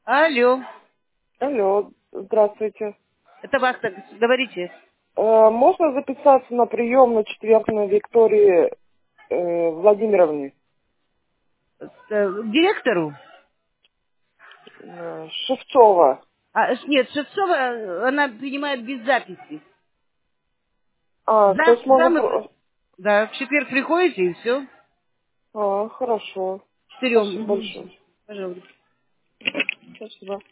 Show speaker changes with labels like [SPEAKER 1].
[SPEAKER 1] Алло,
[SPEAKER 2] Алло, здравствуйте.
[SPEAKER 1] это Вахта, говорите.
[SPEAKER 2] Можно записаться на прием на четверг на Виктории Владимировне?
[SPEAKER 1] К директору?
[SPEAKER 2] Шевцова.
[SPEAKER 1] Нет, Шевцова, она принимает без записи.
[SPEAKER 2] То есть можно...
[SPEAKER 1] Да, в четверг приходите и все.
[SPEAKER 2] Хорошо. Спасибо
[SPEAKER 1] Четырем.
[SPEAKER 2] большое.
[SPEAKER 1] Пожалуйста.
[SPEAKER 2] Спасибо.